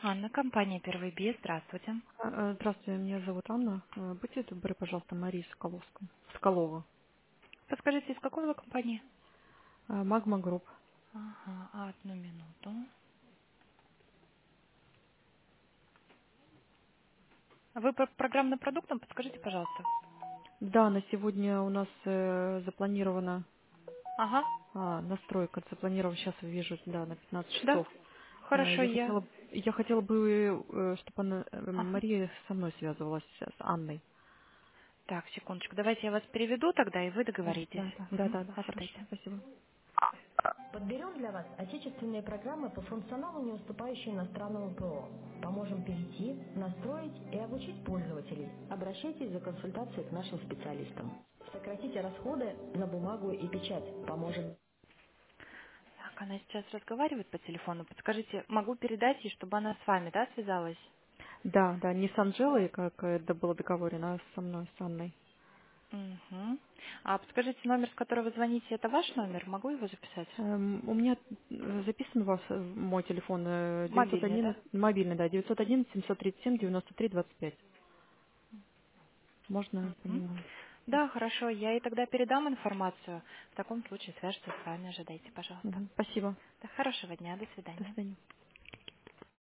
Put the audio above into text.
Анна, компания «Первый Б». Здравствуйте. Здравствуйте, меня зовут Анна. Будьте добры, пожалуйста, Мария Соколова. Подскажите, из какой вы компании? Магма Групп. Ага, одну минуту. А вы по программным продуктам? Подскажите, пожалуйста. Да, на сегодня у нас запланирована Ага, настройка. Запланирована, сейчас вижу, да, на 15 да. часов. Хорошо, Я хотела бы, чтобы Ага. Мария со мной связывалась, с Анной. Так, секундочку. Давайте я вас переведу тогда, и вы Да, договоритесь. да, да, да, да, да, хорошо, Ожидайте. спасибо. Подберем для вас отечественные программы по функционалу, не уступающие иностранному ПО. Поможем перейти, настроить и обучить пользователей. Обращайтесь за консультацией к нашим специалистам. Сократите расходы на бумагу и печать. Поможем. Так, она сейчас разговаривает по телефону. Подскажите, могу передать ей, чтобы она с вами, да, связалась? Да, да, не с Анжелой, как это было договорено, а со мной, с Анной. Угу. А подскажите, номер, с которого вы звоните, это ваш номер? Могу его записать? У меня записан у вас мой телефон Мобильный, да? 911, мобильный, да, 911 737 93 25. Можно по Мгм. нему? Да, хорошо, я ей тогда передам информацию. В таком случае свяжется с вами, ожидайте, пожалуйста. Мгм. Спасибо. Да, хорошего дня, до До свидания. свидания.